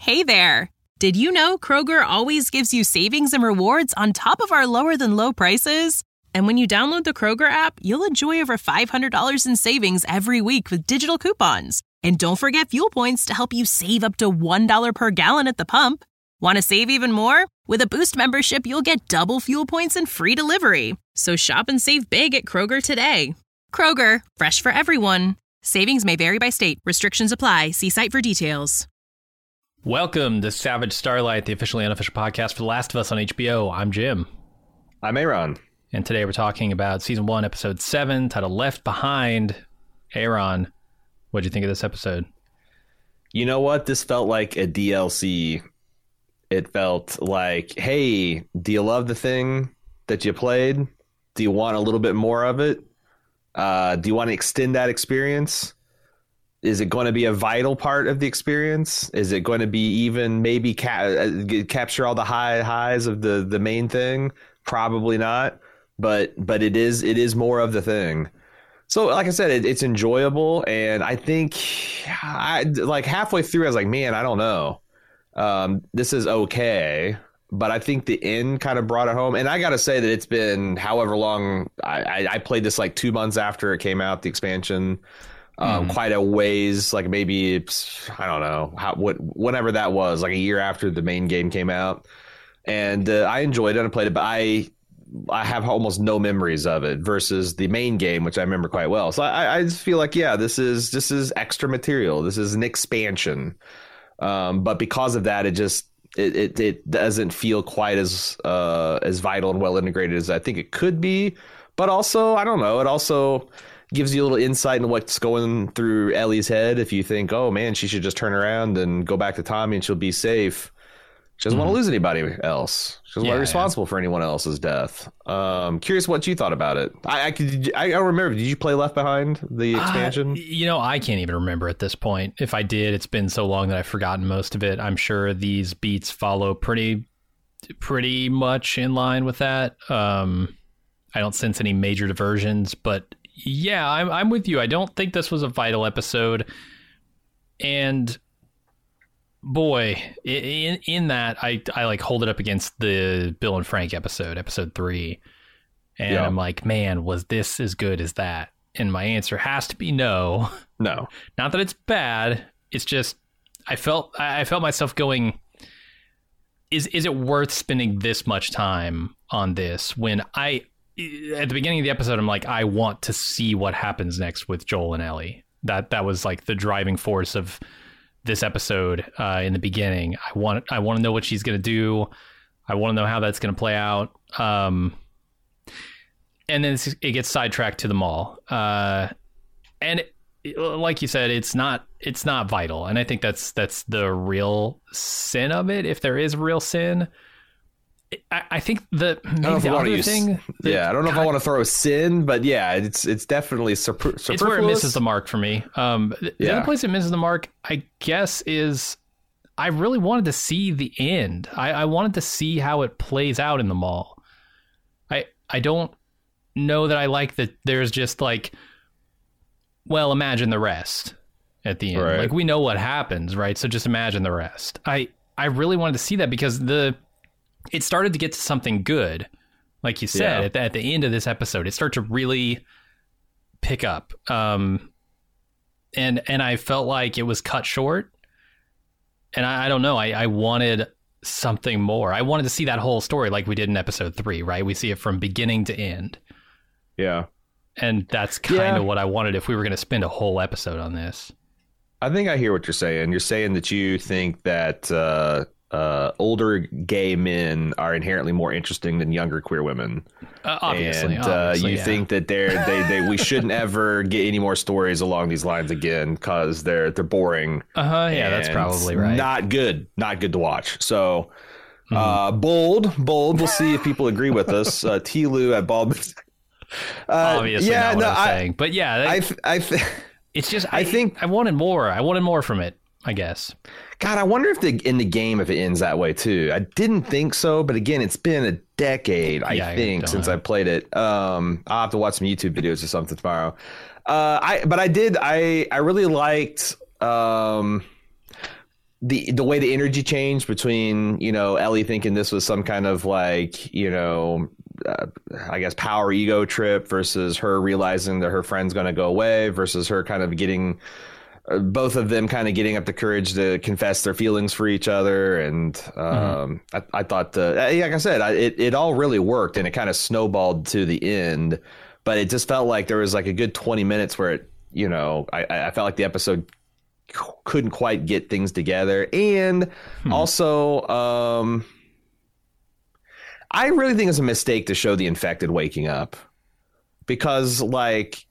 Hey there! Did you know Kroger always gives you savings and rewards on top of our lower-than-low prices? And when you download the Kroger app, you'll enjoy over $500 in savings every week with digital coupons. And don't forget fuel points to help you save up to $1 per gallon at the pump. Want to save even more? With a Boost membership, you'll get double fuel points and free delivery. So shop and save big at Kroger today. Kroger, fresh for everyone. Savings may vary by state. Restrictions apply. See site for details. Welcome to Savage Starlight, the officially unofficial podcast for The Last of Us on HBO. I'm Jim. I'm Aaron. And today we're talking about Season 1, Episode 7, titled Left Behind. Aaron, what'd you think of this episode? You know what? This felt like a DLC. It felt like, hey, do you love the thing that you played? Do you want a little bit more of it? Do you want to extend that experience? Is it going to be a vital part of the experience? Is it going to be even maybe capture all the highs of the main thing? Probably not. But it is more of the thing. So like I said, it's enjoyable, and I think like halfway through I was like, man, I don't know. This is okay, but I think the end kind of brought it home. And I got to say that it's been however long. I played this like 2 months after it came out, the expansion. Quite a ways, like maybe it's, I don't know, whenever that was, like a year after the main game came out. And I enjoyed it and I played it, but I have almost no memories of it versus the main game, which I remember quite well. So I just feel like, yeah, this is extra material. This is an expansion. But because of that, it doesn't feel quite as vital and well integrated as I think it could be. But also, I don't know, it also gives you a little insight into what's going through Ellie's head. If you think, oh man, she should just turn around and go back to Tommy and she'll be safe. She doesn't want to lose anybody else. She doesn't want to be responsible for anyone else's death. Curious what you thought about it. I don't remember. Did you play Left Behind, the expansion? I can't even remember at this point. If I did, it's been so long that I've forgotten most of it. I'm sure these beats follow pretty much in line with that. I don't sense any major diversions, but yeah, I'm with you. I don't think this was a vital episode. And boy, in that, I like hold it up against the Bill and Frank episode 3. And I'm like, man, was this as good as that? And my answer has to be no. No. Not that it's bad. It's just, I felt myself going, is it worth spending this much time on this when at the beginning of the episode, I'm like, I want to see what happens next with Joel and Ellie. That was like the driving force of this episode in the beginning. I want to know what she's going to do. I want to know how that's going to play out. And then it gets sidetracked to the mall. And like you said, it's not vital. And I think that's the real sin of it. If there is a real sin, I think I don't know if I want to throw a sin, but yeah, it's definitely superfluous. It's where it misses the mark for me. The other place it misses the mark, I guess, is I really wanted to see the end. I wanted to see how it plays out in the mall. I don't know that I like that there's just like, well, imagine the rest at the end. Right. Like, we know what happens, right? So just imagine the rest. I really wanted to see that because it started to get to something good. Like you said, at the end of this episode, it started to really pick up. And I felt like it was cut short. And I don't know, I wanted something more. I wanted to see that whole story like we did in episode 3, right? We see it from beginning to end. Yeah. And that's kind of what I wanted if we were going to spend a whole episode on this. I think I hear what you're saying. You're saying that you think that older gay men are inherently more interesting than younger queer women. Obviously, you think that we shouldn't ever get any more stories along these lines again because they're boring. Yeah, that's probably right. Not good to watch. So bold. We'll see if people agree with us. T-Lou at Baldwin. Obviously, not what I'm saying, but yeah, it's just I think I wanted more. I wanted more from it, I guess. God, I wonder if in the game if it ends that way too. I didn't think so, but again, it's been a decade, I think, since I played it. I'll have to watch some YouTube videos or something tomorrow. I really liked the way the energy changed between, you know, Ellie thinking this was some kind of like, you know, I guess power ego trip versus her realizing that her friend's going to go away versus her kind of getting both of them kind of getting up the courage to confess their feelings for each other. And I thought, like I said, it all really worked, and it kind of snowballed to the end. But it just felt like there was like a good 20 minutes where it, you know, I felt like the episode couldn't quite get things together. And also, I really think it's a mistake to show the infected waking up, because like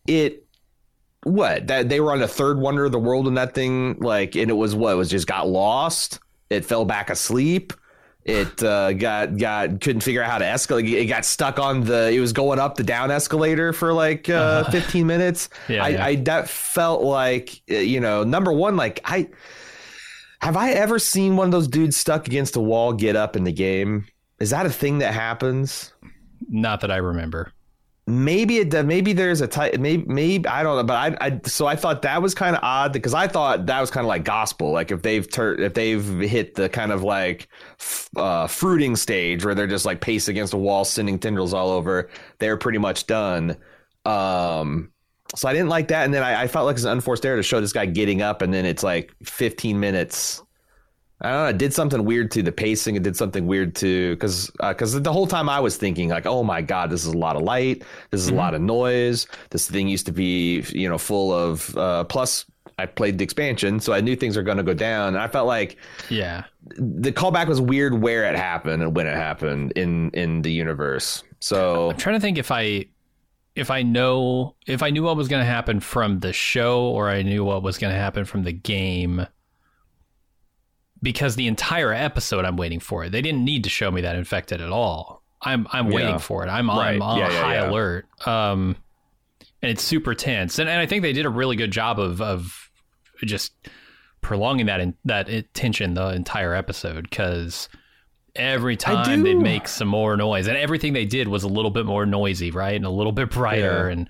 that they were on a third wonder of the world in that thing, like, and it was just got lost. It fell back asleep. It couldn't figure out how to escalate. It got stuck on it was going up the down escalator for like 15 minutes. I that felt like, you know, number one, like have I ever seen one of those dudes stuck against a wall get up in the game? Is that a thing that happens? Not that I remember. Maybe there's a type, maybe I don't know, but so I thought that was kind of odd, because I thought that was kind of like gospel, like if they've hit the kind of like fruiting stage where they're just like paced against a wall, sending tendrils all over, they're pretty much done. So I didn't like that, and then I felt like it's an unforced error to show this guy getting up, and then it's like 15 minutes. I don't know. It did something weird to the pacing. It did something weird to because the whole time I was thinking like, oh my God, this is a lot of light. This is a lot of noise. This thing used to be, you know, full of plus I played the expansion, so I knew things are going to go down. And I felt like the callback was weird where it happened and when it happened in the universe. So I'm trying to think if I knew what was going to happen from the show, or I knew what was going to happen from the game. Because the entire episode, I'm waiting for it. They didn't need to show me that infected at all. I'm waiting for it. I'm on high alert. And it's super tense. And I think they did a really good job of just prolonging that tension the entire episode, because every time they'd make some more noise, and everything they did was a little bit more noisy, right? And a little bit brighter. And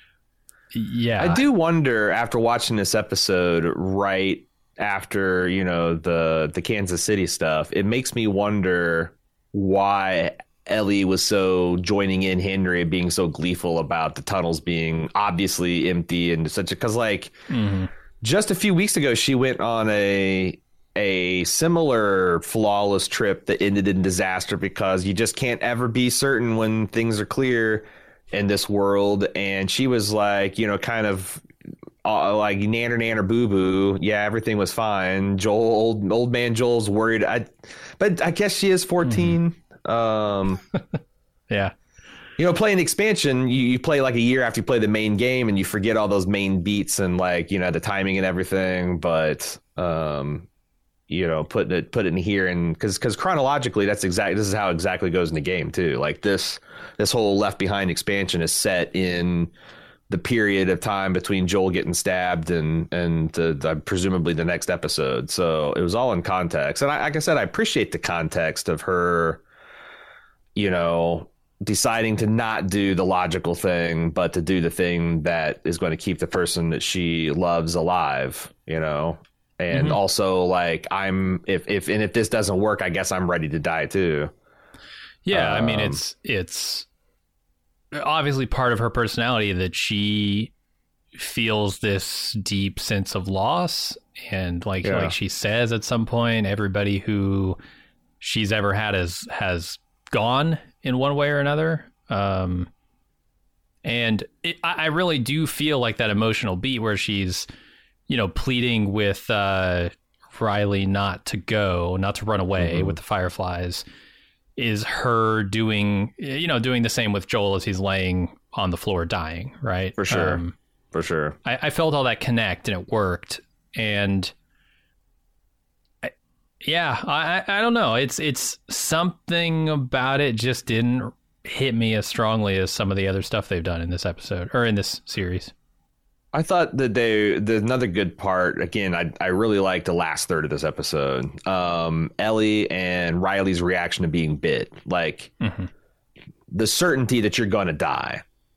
I do wonder, after watching this episode right after, you know, the Kansas City stuff, it makes me wonder why Ellie was so joining in Henry, being so gleeful about the tunnels being obviously empty and such, because like just a few weeks ago she went on a similar flawless trip that ended in disaster, because you just can't ever be certain when things are clear in this world. And she was like, you know, kind of like nanner boo boo. Yeah, everything was fine. Joel, old man Joel's worried. But I guess she is 14. Yeah. You know, playing expansion, you play like a year after you play the main game, and you forget all those main beats and like, you know, the timing and everything. But you know, put it in here, and because chronologically, this is how it exactly goes in the game too. Like this whole Left Behind expansion is set in the period of time between Joel getting stabbed and presumably the next episode. So it was all in context. And like I said, I appreciate the context of her, you know, deciding to not do the logical thing, but to do the thing that is going to keep the person that she loves alive, you know? And also like, if this doesn't work, I guess I'm ready to die too. Yeah. I mean, it's obviously part of her personality that she feels this deep sense of loss, and like she says at some point, everybody who she's ever had has gone in one way or another. And I really do feel like that emotional beat where she's, you know, pleading with Riley not to run away with the Fireflies, is her doing the same with Joel as he's laying on the floor dying, right? For sure. For sure. I felt all that connect, and it worked. And I don't know. It's something about it just didn't hit me as strongly as some of the other stuff they've done in this episode, or in this series. I thought that another good part, again, I really liked the last third of this episode. Ellie and Riley's reaction to being bit, like the certainty that you're going to die.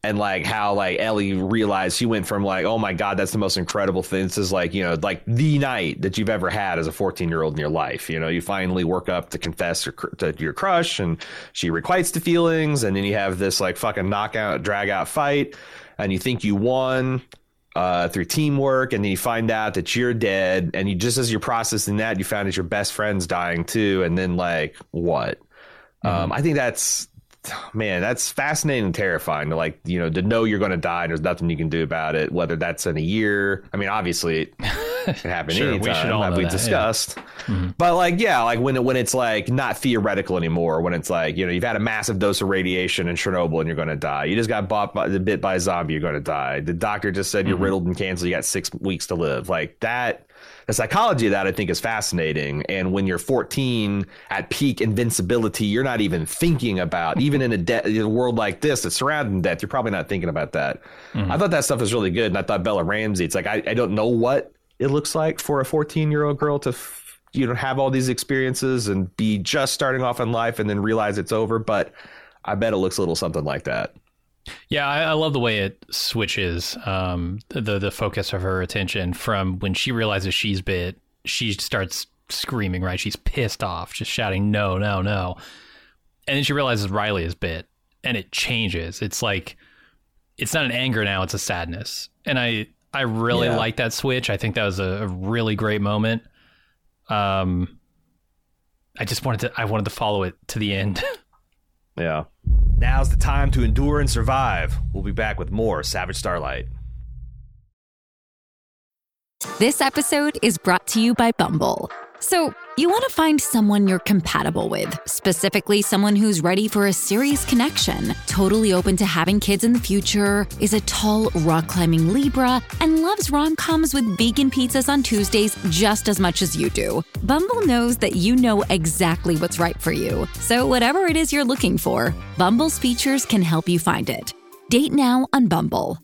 and like how like Ellie realized she went from like, oh my God, that's the most incredible thing. This is like, you know, like the night that you've ever had as a 14-year-old in your life. You know, you finally work up to confess to your crush, and she requites the feelings, and then you have this like fucking knockout, drag out fight, and you think you won through teamwork, and then you find out that you're dead, and you just as you're processing that, you found that your best friend's dying too, and then like what? I think that's fascinating and terrifying to like, you know, to know you're going to die and there's nothing you can do about it, whether that's in a year. I mean, obviously it can happen sure, anytime, we should all like know we that, discussed. Yeah. But like, yeah, like when it's like not theoretical anymore, when it's like, you know, you've had a massive dose of radiation in Chernobyl and you're going to die. You just got bit by a zombie, you're going to die. The doctor just said you're riddled in cancer, you got 6 weeks to live. Like that. The psychology of that, I think, is fascinating. And when you're 14 at peak invincibility, you're not even thinking about, even in a world like this that's surrounding death, you're probably not thinking about that. I thought that stuff was really good. And I thought Bella Ramsey, it's like, I don't know what it looks like for a 14-year-old girl to, you know, have all these experiences and be just starting off in life and then realize it's over. But I bet it looks a little something like that. Yeah, I love the way it switches the focus of her attention from when she realizes she's bit, she starts screaming, right? She's pissed off, just shouting, no, no, no. And then she realizes Riley is bit, and it changes. It's like, it's not an anger now, it's a sadness. And I really like that switch. I think that was a really great moment. I wanted to follow it to the end. Yeah. Now's the time to endure and survive. We'll be back with more Savage Starlight. This episode is brought to you by Bumble. So, you want to find someone you're compatible with, specifically someone who's ready for a serious connection, totally open to having kids in the future, is a tall, rock-climbing Libra, and loves rom-coms with vegan pizzas on Tuesdays just as much as you do. Bumble knows that you know exactly what's right for you. So whatever it is you're looking for, Bumble's features can help you find it. Date now on Bumble.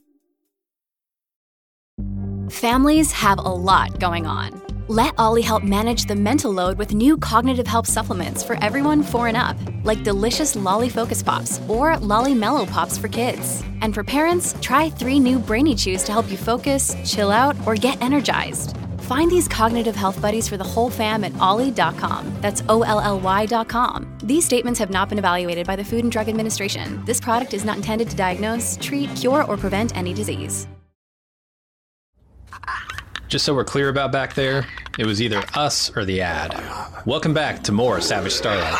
Families have a lot going on. Let Ollie help manage the mental load with new cognitive help supplements for everyone 4 and up, like delicious Lolly Focus Pops or Lolly Mellow Pops for kids. And for parents, try 3 new Brainy Chews to help you focus, chill out, or get energized. Find these cognitive health buddies for the whole fam at ollie.com. That's OLLY.com. These statements have not been evaluated by the Food and Drug Administration. This product is not intended to diagnose, treat, cure, or prevent any disease. Just so we're clear about back there, it was either us or the ad. Welcome back to more Savage Starlight.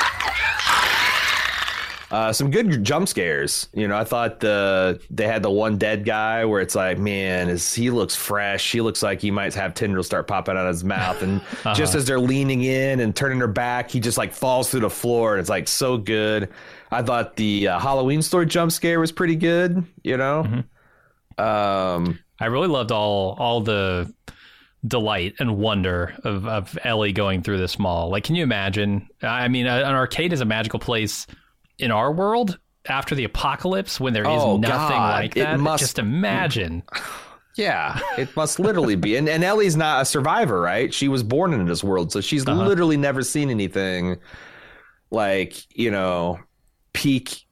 Some good jump scares. You know, I thought they had the one dead guy where it's like, man, he looks fresh. He looks like he might have tendrils start popping out of his mouth. And just as they're leaning in and turning their back, he just like falls through the floor. And it's like so good. I thought the Halloween Store jump scare was pretty good, you know? I really loved all the delight and wonder of Ellie going through this mall. Like, can you imagine? I mean, an arcade is a magical place in our world after the apocalypse when there is nothing like that. Just imagine. Yeah, it must literally be. And Ellie's not a survivor, right? She was born into this world, so she's literally never seen anything like, you know, peak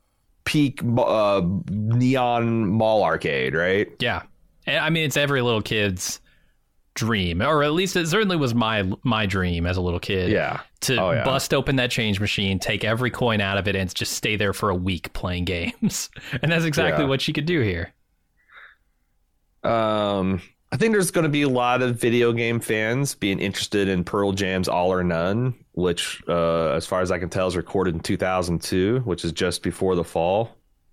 neon mall arcade, right? Yeah. I mean, it's every little kid's dream, or at least it certainly was my dream as a little kid. Yeah. To bust open that change machine, take every coin out of it, and just stay there for a week playing games. And that's exactly what she could do here. I think there's going to be a lot of video game fans being interested in Pearl Jam's All or None, which, as far as I can tell, is recorded in 2002, which is just before the fall.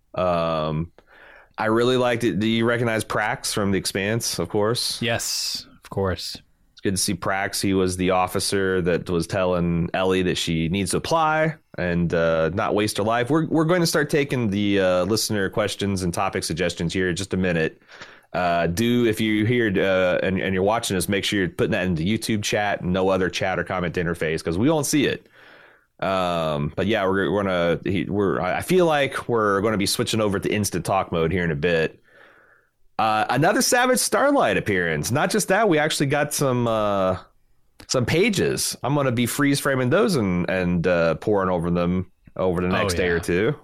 I really liked it. Do you recognize Prax from The Expanse, of course? Yes, of course. It's good to see Prax. He was the officer that was telling Ellie that she needs to apply and not waste her life. We're going to start taking the listener questions and topic suggestions here in just a minute. If you're here and you're watching us, make sure you're putting that into YouTube chat and no other chat or comment interface because we won't see it. But yeah, I feel like we're going to be switching over to instant talk mode here in a bit. Another Savage Starlight appearance. Not just that, we actually got some pages. I'm going to be freeze framing those and pouring over them over the next day or two.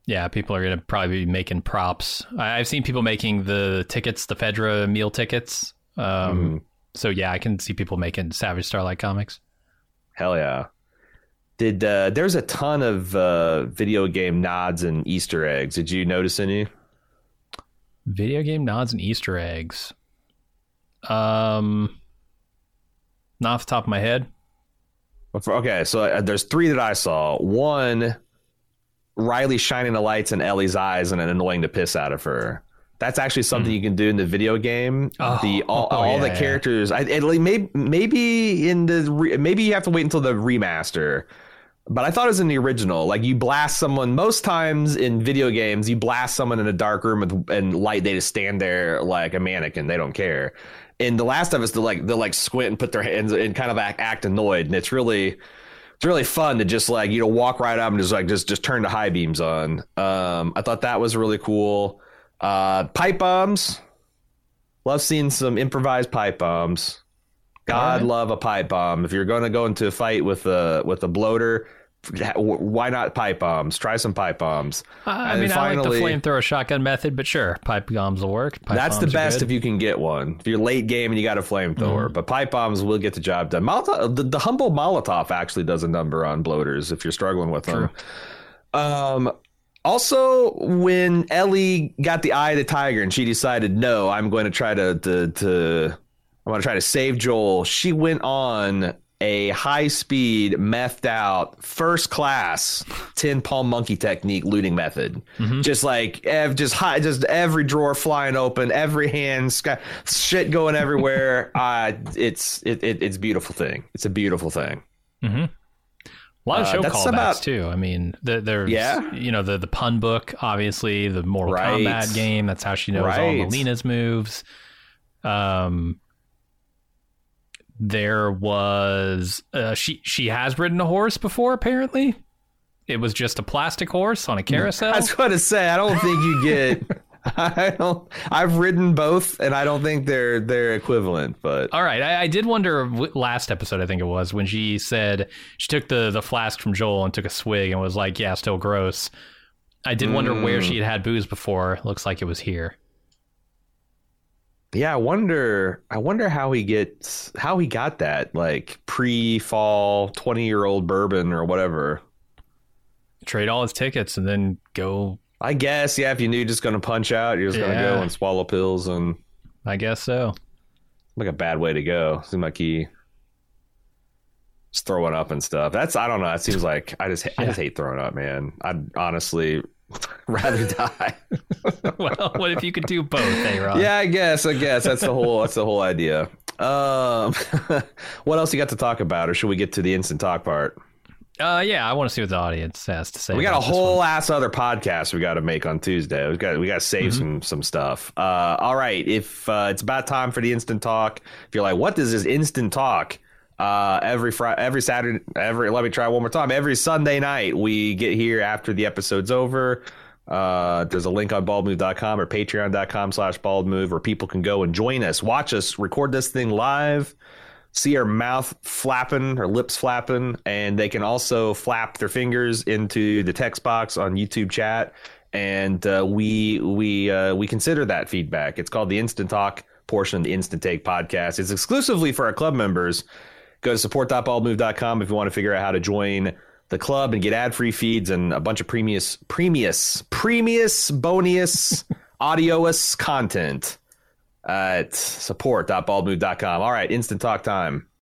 Yeah, people are going to probably be making props. I've seen people making the tickets, the Fedra meal tickets. So yeah, I can see people making Savage Starlight comics. Hell yeah. There's a ton of video game nods and Easter eggs. Did you notice any? Video game nods and Easter eggs. Not off the top of my head. Okay, so there's 3 that I saw. One, Riley shining the lights in Ellie's eyes and annoying the piss out of her. That's actually something you can do in the video game. All the characters. Maybe you have to wait until the remaster. But I thought it was in the original. Like, you blast someone. Most times in video games, you blast someone in a dark room and light. They just stand there like a mannequin. They don't care. In The Last of Us, they'll squint and put their hands and kind of act annoyed. And it's really fun to just walk right up and just turn the high beams on. I thought that was really cool. Pipe bombs. Love seeing some improvised pipe bombs. God love a pipe bomb. If you're going to go into a fight with a bloater, why not pipe bombs? Try some pipe bombs. I like the flamethrower shotgun method, but sure, pipe bombs will work. That's the best if you can get one. If you're late game and you got a flamethrower, but pipe bombs will get the job done. The humble Molotov actually does a number on bloaters if you're struggling with them. Also, when Ellie got the eye of the tiger and she decided, no, I'm going to try to save Joel, she went on a high-speed, methed out, first-class 10-palm monkey technique looting method. Just every drawer flying open, every hand, shit going everywhere. It's a beautiful thing. It's a beautiful thing. A lot of show callbacks too. I mean, there's the pun book, obviously, the Mortal Kombat game. That's how she knows all Melina's moves. There was she has ridden a horse before, apparently. It was just a plastic horse on a carousel. I was going to say, I don't think you get I've ridden both and I don't think they're equivalent, but all right. I did wonder last episode, I think it was, when she said she took the flask from Joel and took a swig and was like, yeah, still gross. I did wonder where she had booze before. Looks like it was here. Yeah, I wonder how he got that, like, pre-fall 20-year-old bourbon or whatever. Trade all his tickets and then go. I guess, yeah, if you knew just going to punch out, you're just going to go and swallow pills. And I guess so. Like a bad way to go. Seems like he just throwing up and stuff. I don't know. It seems like I just hate throwing up, man. I'd honestly rather die. Well, what if you could do both, Ron? Yeah, I guess that's the whole idea. What else you got to talk about, or should we get to the instant talk part? Yeah, I want to see what the audience has to say. We got a whole ass other podcast we got to make on Tuesday. We got to save some stuff. All right, if it's about time for the instant talk, if you're like, what is this instant talk? Every Saturday, let me try one more time. Every Sunday night, we get here after the episode's over. There's a link on baldmove.com or patreon.com/baldmove where people can go and join us, watch us record this thing live, see our mouth flapping, our lips flapping, and they can also flap their fingers into the text box on YouTube chat. And we consider that feedback. It's called the Instant Talk portion of the Instant Take podcast. It's exclusively for our club members. Go to support.baldmove.com if you want to figure out how to join the club and get ad-free feeds and a bunch of premium, bonius, audio-ous content at support.baldmove.com. All right, instant talk time.